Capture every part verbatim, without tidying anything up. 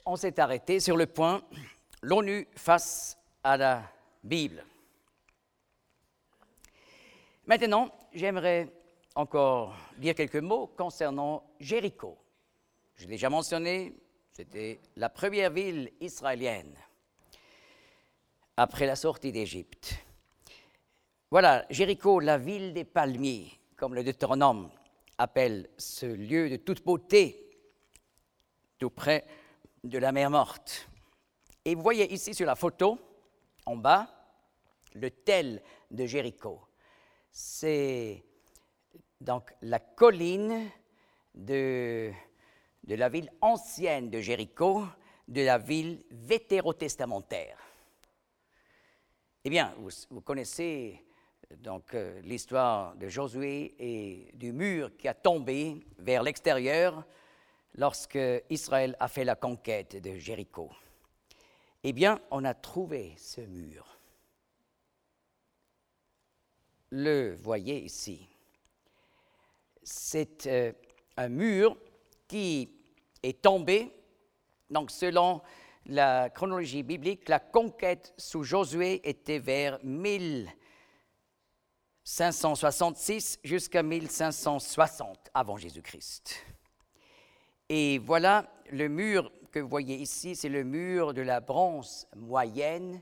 on s'est arrêté sur le point « L'ONU face à la Bible ». Maintenant, j'aimerais encore dire quelques mots concernant Jéricho. Je l'ai déjà mentionné, c'était la première ville israélienne après la sortie d'Égypte. Voilà, Jéricho, la ville des palmiers, comme le Deutéronome appelle ce lieu de toute beauté, tout près de la mer Morte. Et vous voyez ici sur la photo, en bas, le tel de Jéricho. C'est donc la colline de, de la ville ancienne de Jéricho, de la ville vétérotestamentaire. Eh bien, vous, vous connaissez donc euh, l'histoire de Josué et du mur qui a tombé vers l'extérieur lorsque Israël a fait la conquête de Jéricho. Eh bien, on a trouvé ce mur. Le voyez ici. C'est euh, un mur qui est tombé. Donc, selon la chronologie biblique, la conquête sous Josué était vers mille cinq cent soixante-six jusqu'à mille cinq cent soixante avant Jésus-Christ. Et voilà le mur que vous voyez ici, c'est le mur de la bronze moyenne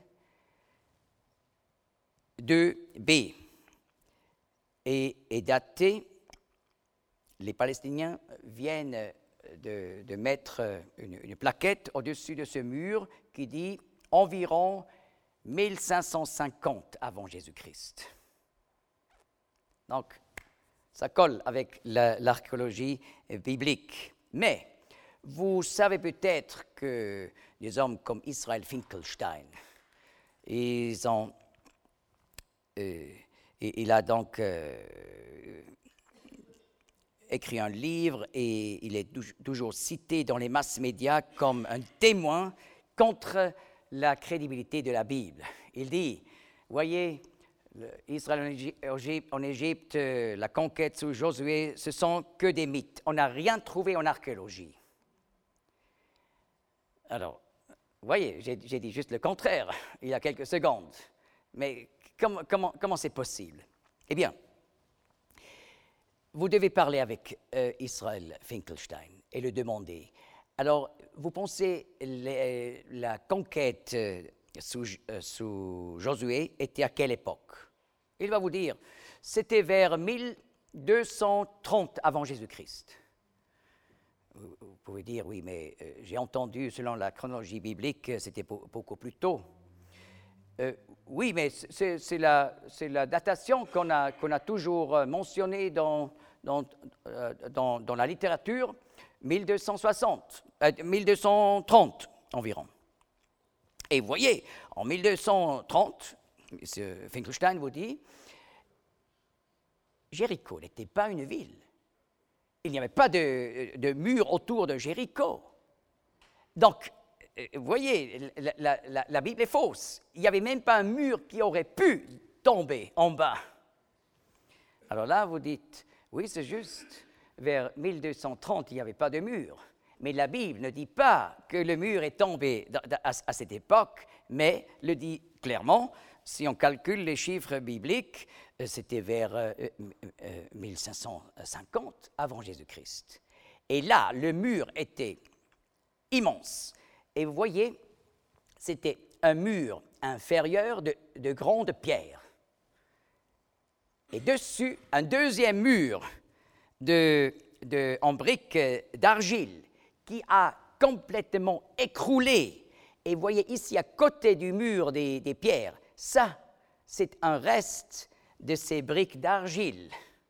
de B. Et est daté, les Palestiniens viennent de, de mettre une, une plaquette au-dessus de ce mur qui dit environ mille cinq cent cinquante avant Jésus-Christ. Donc, ça colle avec la, l'archéologie biblique. Mais, vous savez peut-être que des hommes comme Israel Finkelstein, ils ont... Euh, Et il a donc euh, écrit un livre et il est toujours cité dans les masses médias comme un témoin contre la crédibilité de la Bible. Il dit, voyez, Israël en Égypte, en Égypte, la conquête sous Josué, ce sont que des mythes. On n'a rien trouvé en archéologie. Alors, vous voyez, j'ai, j'ai dit juste le contraire il y a quelques secondes. Mais Comment, comment, comment c'est possible? Eh bien, vous devez parler avec euh, Israel Finkelstein et le demander. Alors, vous pensez les, la conquête euh, sous, euh, sous Josué était à quelle époque? Il va vous dire, c'était vers mille deux cent trente avant Jésus-Christ. Vous, vous pouvez dire, oui, mais euh, j'ai entendu, selon la chronologie biblique, c'était beaucoup plus tôt. Euh, oui, mais c'est, c'est, la, c'est la datation qu'on a, qu'on a toujours mentionnée dans, dans, euh, dans, dans la littérature, mille deux cent soixante, euh, mille deux cent trente environ. Et vous voyez, en mille deux cent trente, M. Finkelstein vous dit, Jéricho n'était pas une ville. Il n'y avait pas de, de mur autour de Jéricho. Donc, vous voyez, la, la, la, la Bible est fausse. Il n'y avait même pas un mur qui aurait pu tomber en bas. Alors là, vous dites, oui, c'est juste, vers mille deux cent trente, il n'y avait pas de mur. Mais la Bible ne dit pas que le mur est tombé à, à cette époque, mais le dit clairement. Si on calcule les chiffres bibliques, c'était vers euh, euh, mille cinq cent cinquante avant Jésus-Christ. Et là, le mur était immense. Et vous voyez, c'était un mur inférieur de, de grandes pierres. Et dessus, un deuxième mur de, de, en briques d'argile qui a complètement écroulé. Et vous voyez ici, à côté du mur des, des pierres, ça, c'est un reste de ces briques d'argile.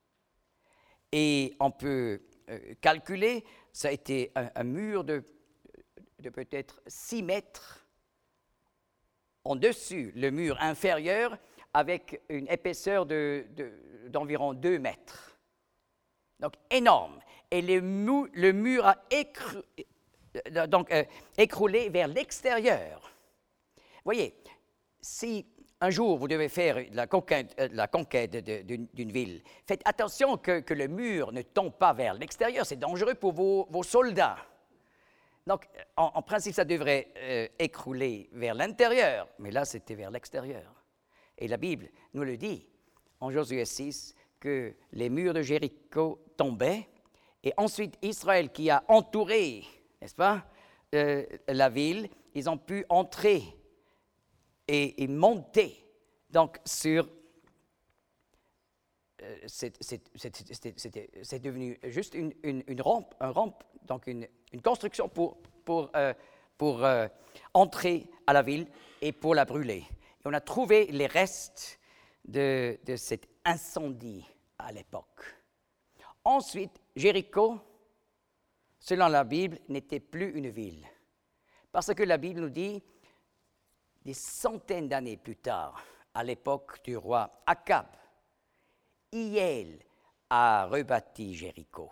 Et on peut euh, calculer, ça a été un, un mur de... de peut-être six mètres en dessus, le mur inférieur, avec une épaisseur de, de, d'environ deux mètres. Donc, énorme. Et le, mou, le mur a écrou, donc, euh, écroulé vers l'extérieur. Vous voyez, si un jour vous devez faire la conquête, euh, la conquête de, d'une, d'une ville, faites attention que, que le mur ne tombe pas vers l'extérieur. C'est dangereux pour vos, vos soldats. Donc, en, en principe, ça devrait euh, écrouler vers l'intérieur, mais là, c'était vers l'extérieur. Et la Bible nous le dit, en Josué six, que les murs de Jéricho tombaient, et ensuite Israël qui a entouré, n'est-ce pas, euh, la ville, ils ont pu entrer et, et monter donc sur... Euh, c'est, c'est, c'est, c'est, c'est, c'est devenu juste une, une, une rampe, un rampe, donc une, une construction pour, pour, euh, pour euh, entrer à la ville et pour la brûler. Et on a trouvé les restes de, de cet incendie à l'époque. Ensuite, Jéricho, selon la Bible, n'était plus une ville. Parce que la Bible nous dit, des centaines d'années plus tard, à l'époque du roi Akab, Hiel a rebâti Jéricho.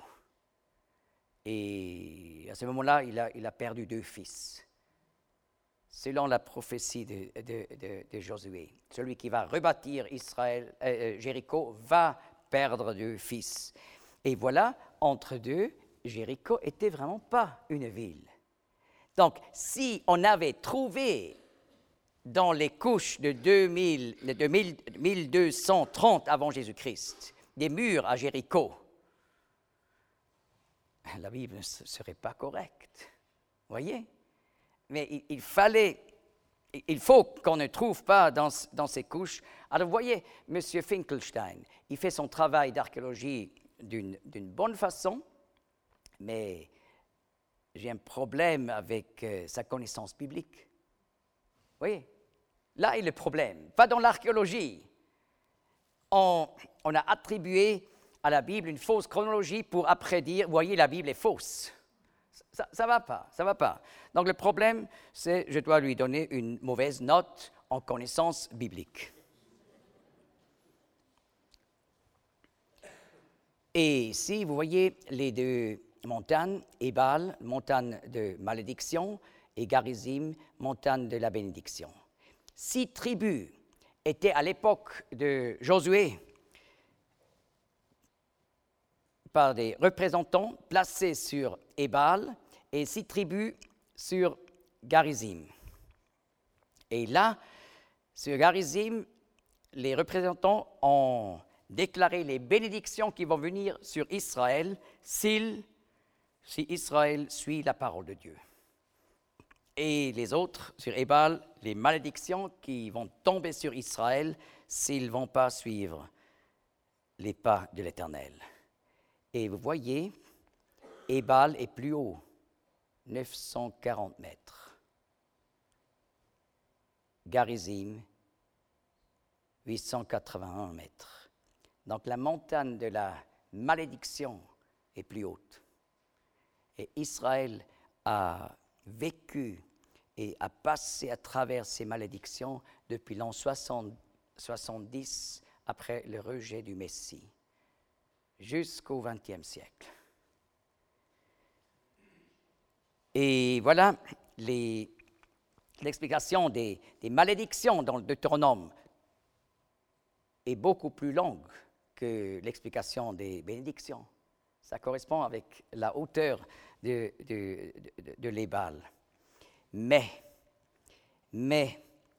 Et à ce moment-là, il a, il a perdu deux fils. Selon la prophétie de, de, de, de Josué, celui qui va rebâtir Israël, euh, Jéricho va perdre deux fils. Et voilà, entre deux, Jéricho n'était vraiment pas une ville. Donc, si on avait trouvé dans les couches de, deux mille, de mille deux cent trente avant Jésus-Christ des murs à Jéricho, la Bible ne serait pas correcte. Voyez? Mais il, il fallait, il faut qu'on ne trouve pas dans, dans ces couches. Alors, vous voyez, M. Finkelstein, il fait son travail d'archéologie d'une, d'une bonne façon, mais j'ai un problème avec euh, sa connaissance biblique. Vous voyez? Là est le problème. Pas dans l'archéologie. On, on a attribué à la Bible une fausse chronologie pour après dire, voyez, la Bible est fausse. Ça ne va pas, ça ne va pas. Donc le problème, c'est je dois lui donner une mauvaise note en connaissance biblique. Et ici, vous voyez les deux montagnes, Ébal, montagne de malédiction, et Garizim, montagne de la bénédiction. Six tribus étaient à l'époque de Josué par des représentants placés sur Ébal et six tribus sur Garizim. Et là, sur Garizim, les représentants ont déclaré les bénédictions qui vont venir sur Israël s'il, si Israël suit la parole de Dieu. Et les autres, sur Ébal, les malédictions qui vont tomber sur Israël s'ils ne vont pas suivre les pas de l'Éternel. Et vous voyez, Ébal est plus haut, neuf cent quarante mètres. Garizim, huit cent quatre-vingt-un mètres. Donc la montagne de la malédiction est plus haute. Et Israël a vécu et a passé à travers ces malédictions depuis l'an soixante, soixante-dix après le rejet du Messie, jusqu'au vingtième siècle. Et voilà les, l'explication des, des malédictions dans le Deutéronome est beaucoup plus longue que l'explication des bénédictions. Ça correspond avec la hauteur de, de, de, de l'Ébal. Mais, mais,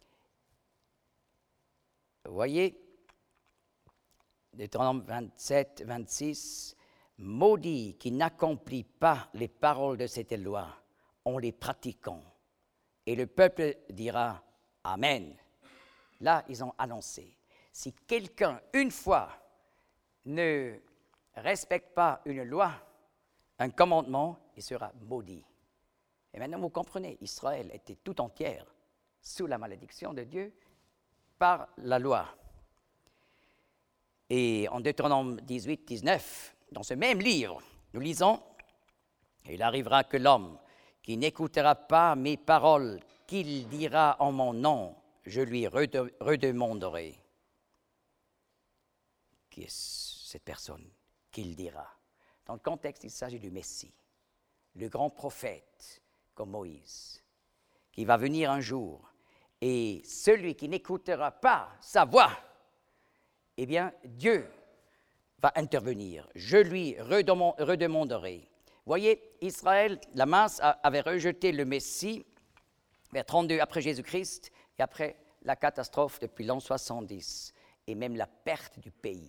vous voyez, Deutéronome vingt-sept, vingt-six, maudit qui n'accomplit pas les paroles de cette loi en les pratiquant. Et le peuple dira Amen. Là, ils ont annoncé, si quelqu'un, une fois, ne respecte pas une loi, un commandement, il sera maudit. Et maintenant, vous comprenez, Israël était tout entière sous la malédiction de Dieu par la loi. Et en Deutéronome dix-huit, dix-neuf, dans ce même livre, nous lisons « Il arrivera que l'homme qui n'écoutera pas mes paroles, qu'il dira en mon nom, je lui rede- redemanderai. » Qui est cette personne qu'il dira? Dans le contexte, il s'agit du Messie, le grand prophète comme Moïse, qui va venir un jour. Et celui qui n'écoutera pas sa voix, eh bien, Dieu va intervenir. Je lui redemanderai. voyez, Israël, la masse avait rejeté le Messie vers trente-deux après Jésus-Christ et après la catastrophe depuis l'an soixante-dix et même la perte du pays.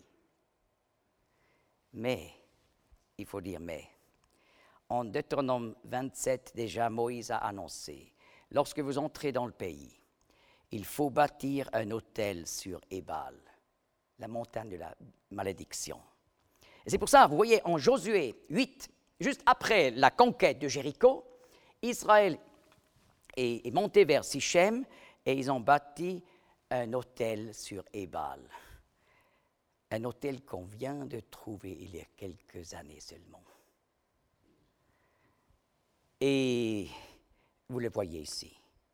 Mais, il faut dire mais, en Deutéronome vingt-sept déjà, Moïse a annoncé, lorsque vous entrez dans le pays, il faut bâtir un autel sur Ébal, la montagne de la malédiction. Et c'est pour ça, vous voyez, en Josué huit, juste après la conquête de Jéricho, Israël est, est monté vers Sichem et ils ont bâti un autel sur Ébal. Un autel qu'on vient de trouver il y a quelques années seulement. Et vous le voyez ici.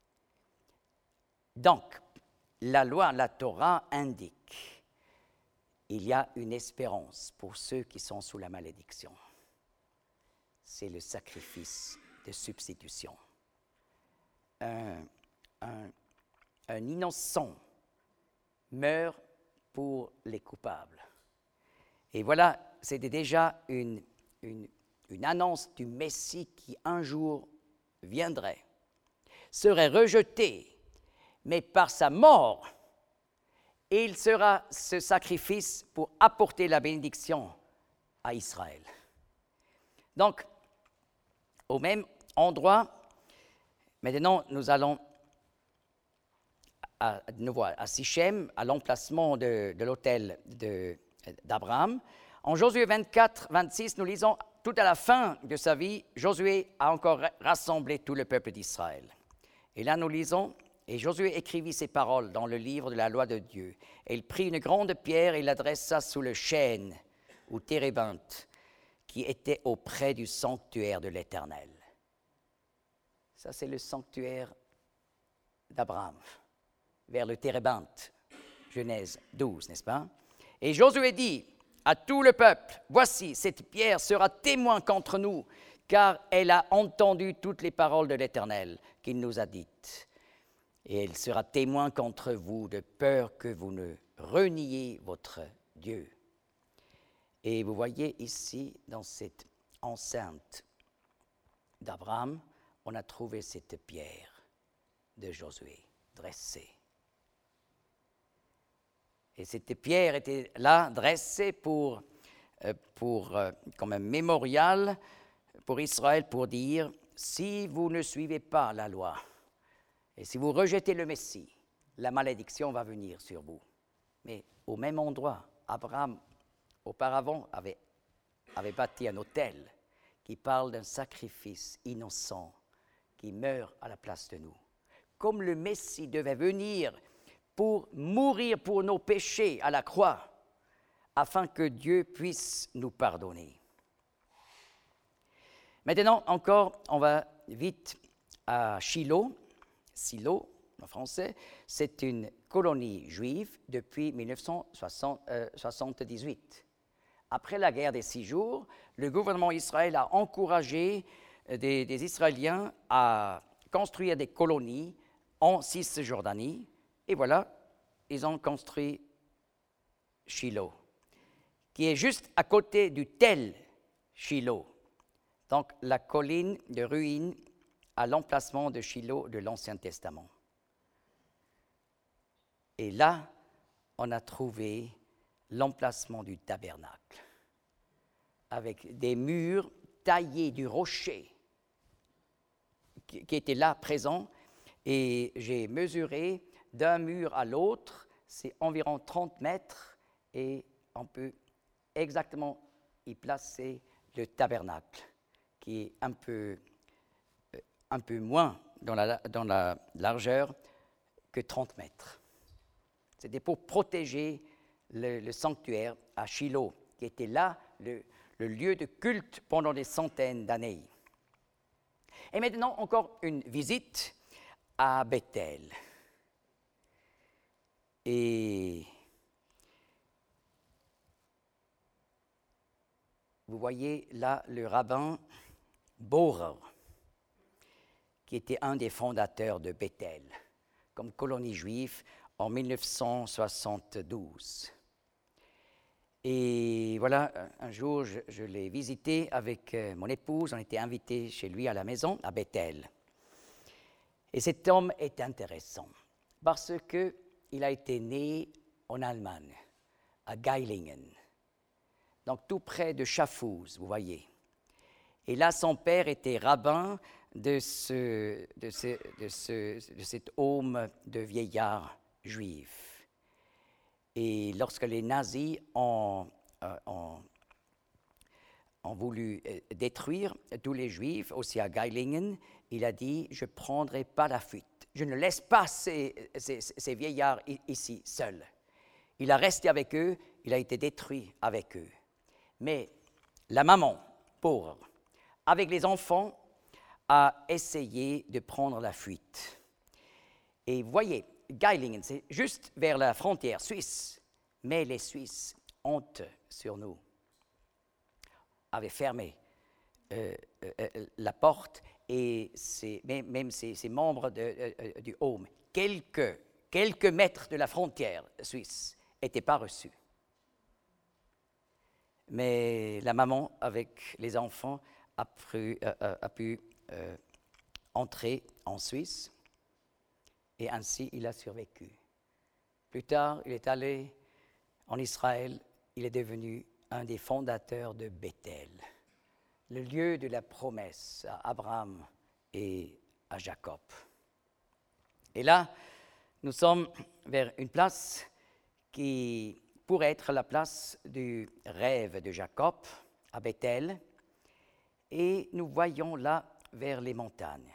Donc, la loi, la Torah indique il y a une espérance pour ceux qui sont sous la malédiction. C'est le sacrifice de substitution. Un, un, un innocent meurt pour les coupables. Et voilà, c'était déjà une, une, une annonce du Messie qui un jour viendrait, serait rejeté, mais par sa mort, il sera ce sacrifice pour apporter la bénédiction à Israël. Donc, au même endroit, maintenant nous allons à, à, nouveau à Sichem, à l'emplacement de, de l'autel de, d'Abraham. En Josué vingt-quatre, vingt-six, nous lisons, tout à la fin de sa vie, Josué a encore rassemblé tout le peuple d'Israël. Et là nous lisons, et Josué écrivit ces paroles dans le livre de la loi de Dieu. Et il prit une grande pierre et l'adressa sous le chêne, ou térébinthe, qui était auprès du sanctuaire de l'Éternel. Ça, c'est le sanctuaire d'Abraham, vers le térébinthe, Genèse douze, n'est-ce pas? Et Josué dit à tout le peuple, « Voici, cette pierre sera témoin contre nous, car elle a entendu toutes les paroles de l'Éternel qu'il nous a dites. Et elle sera témoin contre vous, de peur que vous ne reniez votre Dieu. » Et vous voyez ici, dans cette enceinte d'Abraham, on a trouvé cette pierre de Josué dressée. Et cette pierre était là, dressée pour, euh, pour, euh, comme un mémorial pour Israël, pour dire, si vous ne suivez pas la loi, et si vous rejetez le Messie, la malédiction va venir sur vous. Mais au même endroit, Abraham, auparavant, avait, avait bâti un autel qui parle d'un sacrifice innocent qui meurt à la place de nous. Comme le Messie devait venir pour mourir pour nos péchés à la croix, afin que Dieu puisse nous pardonner. Maintenant, encore, on va vite à Shiloh. Silo, en français, c'est une colonie juive depuis mille neuf cent soixante-dix-huit. Après la guerre des six jours, le gouvernement d'Israël a encouragé des, des Israéliens à construire des colonies en Cisjordanie. Et voilà, ils ont construit Shiloh, qui est juste à côté du tel Shiloh, donc la colline de ruines à l'emplacement de Shiloh de l'Ancien Testament. Et là, on a trouvé l'emplacement du tabernacle, avec des murs taillés du rocher qui, qui étaient là présents. Et j'ai mesuré d'un mur à l'autre, c'est environ trente mètres, et on peut exactement y placer le tabernacle, qui est un peu... un peu moins dans la, dans la largeur que trente mètres. C'était pour protéger le, le sanctuaire à Shiloh, qui était là le, le lieu de culte pendant des centaines d'années. Et maintenant, encore une visite à Bethel. Et vous voyez là le rabbin Borer, qui était un des fondateurs de Bethel, comme colonie juive en mille neuf cent soixante-douze. Et voilà, un jour, je, je l'ai visité avec euh, mon épouse. On était invités chez lui à la maison, à Bethel. Et cet homme est intéressant parce qu'il a été né en Allemagne, à Geilingen, donc tout près de Schaffhouse, vous voyez. Et là, son père était rabbin de, ce, de, ce, de, ce, de cet homme de vieillards juifs. Et lorsque les nazis ont, euh, ont, ont voulu euh, détruire tous les juifs, aussi à Geilingen, il a dit « Je ne prendrai pas la fuite. Je ne laisse pas ces, ces, ces vieillards ici seuls. » Il a resté avec eux, il a été détruit avec eux. Mais la maman, pauvre, avec les enfants, a essayé de prendre la fuite. Et vous voyez, Geilingen, c'est juste vers la frontière suisse, mais les Suisses, honte sur nous, avaient fermé euh, euh, la porte et c'est, même, même ces, ces membres de, euh, du Home, quelques, quelques mètres de la frontière suisse, n'étaient pas reçus. Mais la maman, avec les enfants, a pu, euh, a pu euh, entrer en Suisse et ainsi il a survécu. Plus tard, il est allé en Israël, il est devenu un des fondateurs de Bethel, le lieu de la promesse à Abraham et à Jacob. Et là, nous sommes vers une place qui pourrait être la place du rêve de Jacob à Bethel, et nous voyons là vers les montagnes.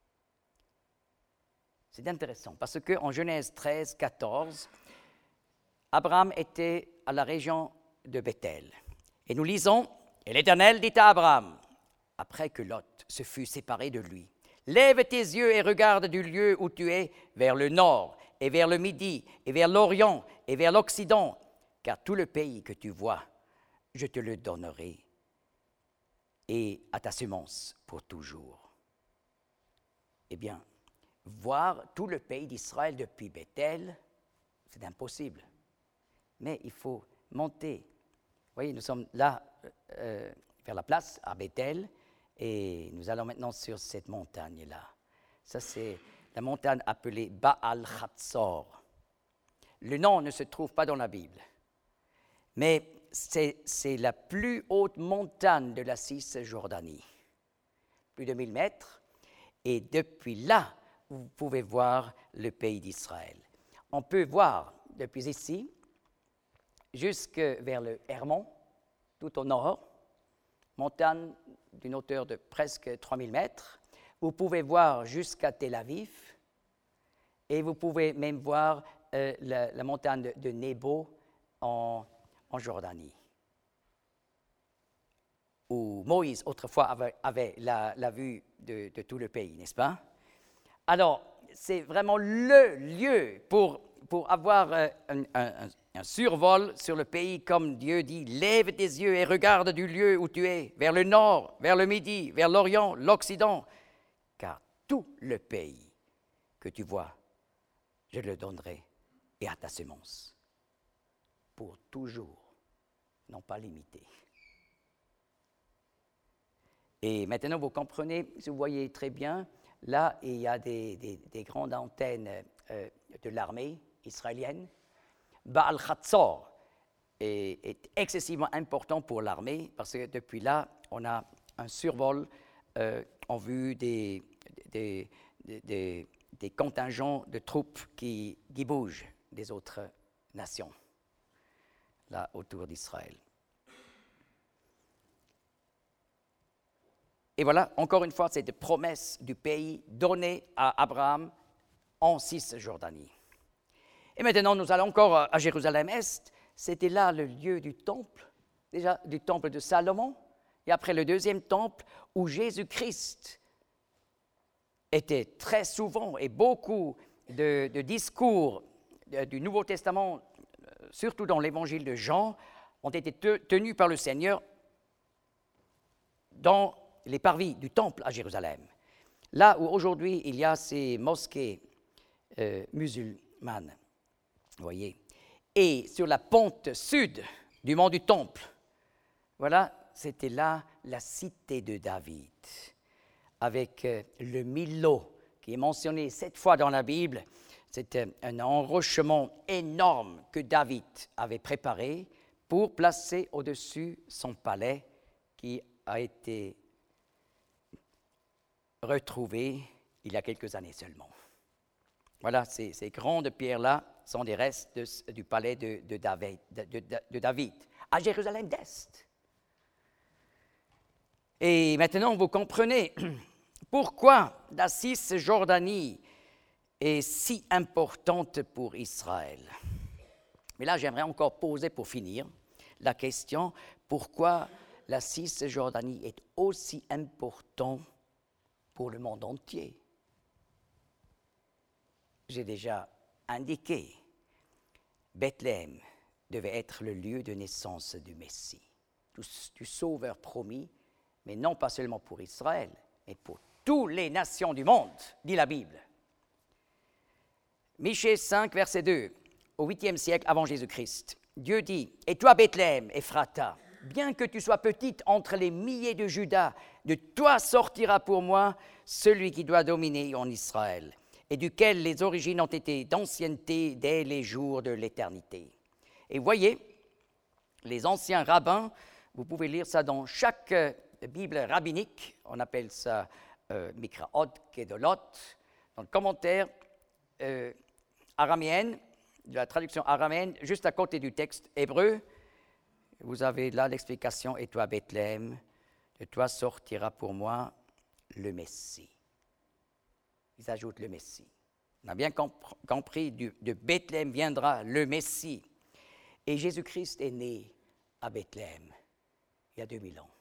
C'est intéressant parce qu'en Genèse treize, quatorze, Abraham était à la région de Bethel. Et nous lisons, « Et l'Éternel dit à Abraham, après que Lot se fut séparé de lui, « Lève tes yeux et regarde du lieu où tu es vers le nord, et vers le midi, et vers l'orient, et vers l'occident, car tout le pays que tu vois, je te le donnerai, et à ta semence pour toujours. » Eh bien, voir tout le pays d'Israël depuis Bethel, c'est impossible. Mais il faut monter. Vous voyez, nous sommes là, euh, vers la place, à Bethel, et nous allons maintenant sur cette montagne-là. Ça, c'est la montagne appelée Baal Hatzor. Le nom ne se trouve pas dans la Bible, mais c'est, c'est la plus haute montagne de la Cisjordanie, plus de mille mètres, et depuis là, vous pouvez voir le pays d'Israël. On peut voir depuis ici, jusque vers le Hermon, tout au nord, montagne d'une hauteur de presque trois mille mètres. Vous pouvez voir jusqu'à Tel Aviv, et vous pouvez même voir euh, la, la montagne de, de Nebo en, en Jordanie, où Moïse, autrefois, avait, avait la, la vue de, de tout le pays, n'est-ce pas? Alors, c'est vraiment le lieu pour, pour avoir euh, un, un, un survol sur le pays, comme Dieu dit, « Lève tes yeux et regarde du lieu où tu es, vers le nord, vers le midi, vers l'orient, l'occident, car tout le pays que tu vois, je le donnerai et à ta semence, pour toujours, non pas limité. » Et maintenant, vous comprenez, si vous voyez très bien, là, il y a des, des, des grandes antennes euh, de l'armée israélienne. Baal Hatzor est, est excessivement important pour l'armée parce que depuis là, on a un survol euh, en vue des, des, des, des, des contingents de troupes qui, qui bougent des autres nations, là, autour d'Israël. Et voilà, encore une fois, cette promesse du pays donnée à Abraham en Cisjordanie. Et maintenant, nous allons encore à Jérusalem-Est. C'était là le lieu du temple, déjà du temple de Salomon, et après le deuxième temple où Jésus-Christ était très souvent, et beaucoup de, de discours de, du Nouveau Testament, surtout dans l'évangile de Jean, ont été te, tenus par le Seigneur dans les parvis du temple à Jérusalem. Là où aujourd'hui il y a ces mosquées euh, musulmanes, vous voyez. Et sur la pente sud du mont du Temple. Voilà, c'était là la cité de David, avec euh, le Millo, qui est mentionné sept fois dans la Bible. C'était un enrochement énorme que David avait préparé pour placer au-dessus son palais, qui a été retrouvé il y a quelques années seulement. Voilà, ces, ces grandes pierres-là sont des restes de, du palais de, de, David, de, de, de David, à Jérusalem d'Est. Et maintenant, vous comprenez pourquoi la Cisjordanie est si importante pour Israël. Mais là, j'aimerais encore poser, pour finir, la question, pourquoi la Cisjordanie est aussi importante pour le monde entier. J'ai déjà indiqué, Bethléem devait être le lieu de naissance du Messie, du, du Sauveur promis, mais non pas seulement pour Israël, mais pour toutes les nations du monde, dit la Bible. Michée cinq, verset deux, au huitième siècle avant Jésus-Christ, Dieu dit, « Et toi, Bethléem, Ephrata, bien que tu sois petite entre les milliers de Juda, de toi sortira pour moi celui qui doit dominer en Israël, et duquel les origines ont été d'ancienneté dès les jours de l'éternité. » Et voyez, les anciens rabbins, vous pouvez lire ça dans chaque Bible rabbinique, on appelle ça euh, Mikraot, Kedolot, dans le commentaire euh, araméen, de la traduction araméenne, juste à côté du texte hébreu, vous avez là l'explication, « Et toi, Bethléem, de toi sortira pour moi le Messie. » Ils ajoutent le Messie. On a bien compris, du, de Bethléem viendra le Messie. Et Jésus-Christ est né à Bethléem, il y a deux mille ans.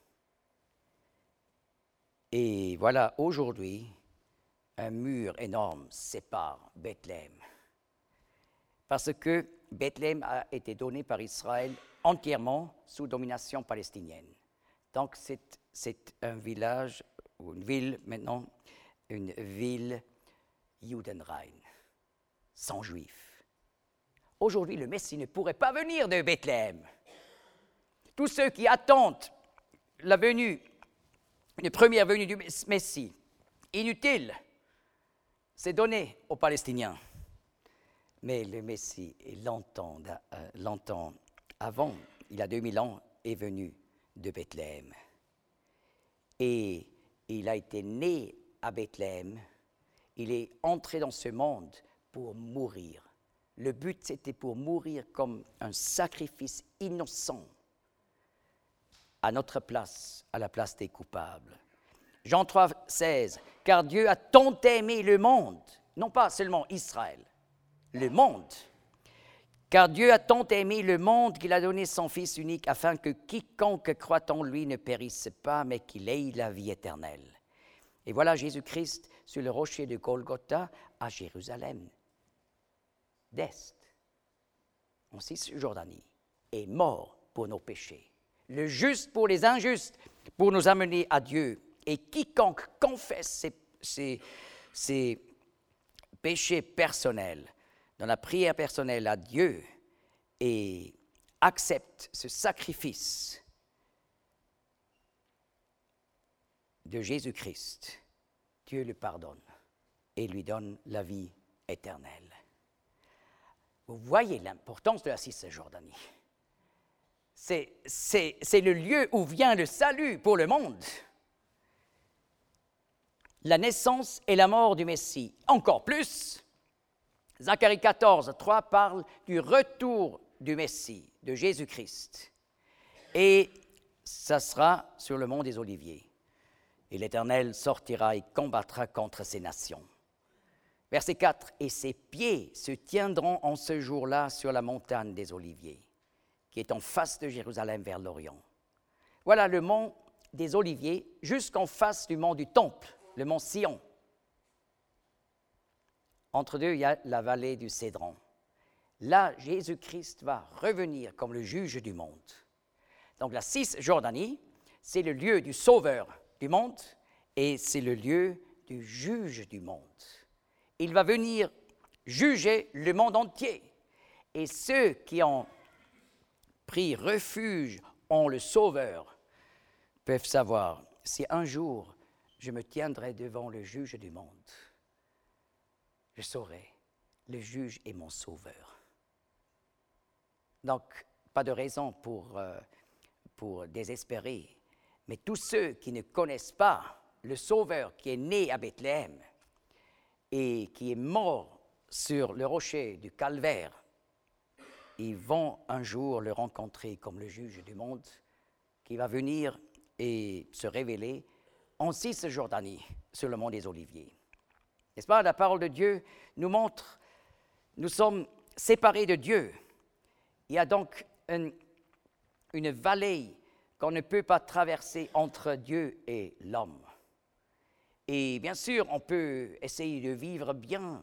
Et voilà, aujourd'hui, un mur énorme sépare Bethléem. Parce que Bethléem a été donné par Israël entièrement sous domination palestinienne. Donc c'est, c'est un village, ou une ville maintenant, une ville Judenrein, sans juifs. Aujourd'hui, le Messie ne pourrait pas venir de Bethléem. Tous ceux qui attendent la venue, une première venue du Messie, inutile, c'est donné aux Palestiniens. Mais le Messie, longtemps, euh, longtemps avant, il y a deux mille ans, est venu de Bethléem. Et il a été né à Bethléem. Il est entré dans ce monde pour mourir. Le but, c'était pour mourir comme un sacrifice innocent à notre place, à la place des coupables. Jean trois, seize, « Car Dieu a tant aimé le monde, non pas seulement Israël, le monde. Car Dieu a tant aimé le monde qu'il a donné son Fils unique afin que quiconque croit en lui ne périsse pas, mais qu'il ait la vie éternelle. » Et voilà Jésus-Christ sur le rocher de Golgotha à Jérusalem, d'Est, en Cisjordanie, est mort pour nos péchés. Le juste pour les injustes, pour nous amener à Dieu. Et quiconque confesse ses, ses, ses péchés personnels, dans la prière personnelle à Dieu, et accepte ce sacrifice de Jésus-Christ, Dieu le pardonne et lui donne la vie éternelle. Vous voyez l'importance de la Cisjordanie. C'est, c'est, c'est le lieu où vient le salut pour le monde. La naissance et la mort du Messie. Encore plus, Zacharie quatorze, trois parle du retour du Messie, de Jésus-Christ. Et ça sera sur le mont des Oliviers. Et l'Éternel sortira et combattra contre ces nations. Verset quatre, « Et ses pieds se tiendront en ce jour-là sur la montagne des Oliviers, qui est en face de Jérusalem vers l'Orient. » Voilà le mont des Oliviers, jusqu'en face du mont du Temple, le mont Sion. Entre deux, il y a la vallée du Cédron. Là, Jésus-Christ va revenir comme le juge du monde. Donc la Cisjordanie, c'est le lieu du sauveur du monde et c'est le lieu du juge du monde. Il va venir juger le monde entier. Et ceux qui ont pris refuge en le Sauveur peuvent savoir si un jour je me tiendrai devant le juge du monde. Je saurai, le juge est mon Sauveur. Donc, pas de raison pour, euh, pour désespérer, mais tous ceux qui ne connaissent pas le Sauveur qui est né à Bethléem et qui est mort sur le rocher du Calvaire, ils vont un jour le rencontrer comme le juge du monde qui va venir et se révéler en Cisjordanie sur le mont des Oliviers. N'est-ce pas? La parole de Dieu nous montre, nous sommes séparés de Dieu. Il y a donc une, une vallée qu'on ne peut pas traverser entre Dieu et l'homme. Et bien sûr, on peut essayer de vivre bien.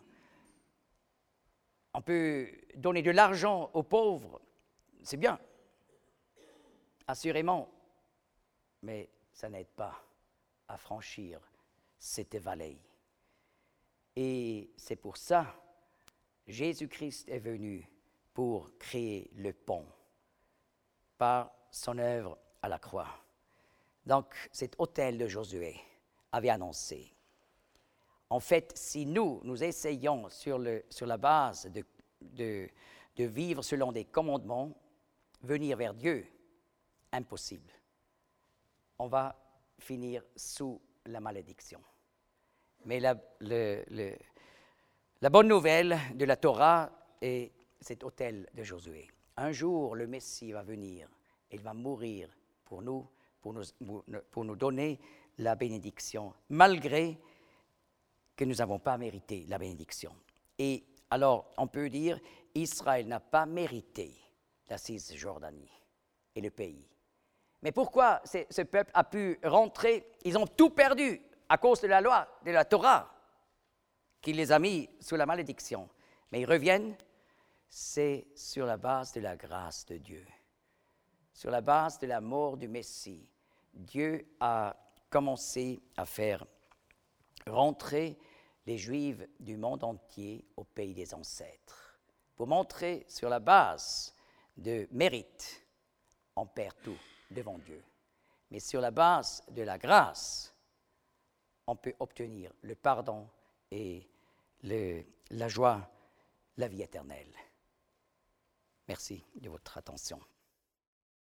On peut donner de l'argent aux pauvres. C'est bien, assurément. Mais ça n'aide pas à franchir cette vallée. Et c'est pour ça que Jésus-Christ est venu pour créer le pont par son œuvre à la croix. Donc, cet autel de Josué avait annoncé. En fait, si nous, nous essayons sur, le, sur la base de, de, de vivre selon des commandements, venir vers Dieu, impossible. On va finir sous la malédiction. Mais la, le, le, la bonne nouvelle de la Torah est cet autel de Josué. Un jour, le Messie va venir, il va mourir pour nous, pour nous, pour nous donner la bénédiction, malgré que nous n'avons pas mérité la bénédiction. Et alors, on peut dire, Israël n'a pas mérité la Cisjordanie et le pays. Mais pourquoi ce peuple a pu rentrer? Ils ont tout perdu à cause de la loi, de la Torah, qui les a mis sous la malédiction. Mais ils reviennent, c'est sur la base de la grâce de Dieu, sur la base de la mort du Messie. Dieu a commencé à faire rentrer les Juifs du monde entier au pays des ancêtres, pour montrer sur la base de mérite, on perd tout devant Dieu. Mais sur la base de la grâce, on peut obtenir le pardon et le, la joie, la vie éternelle. Merci de votre attention.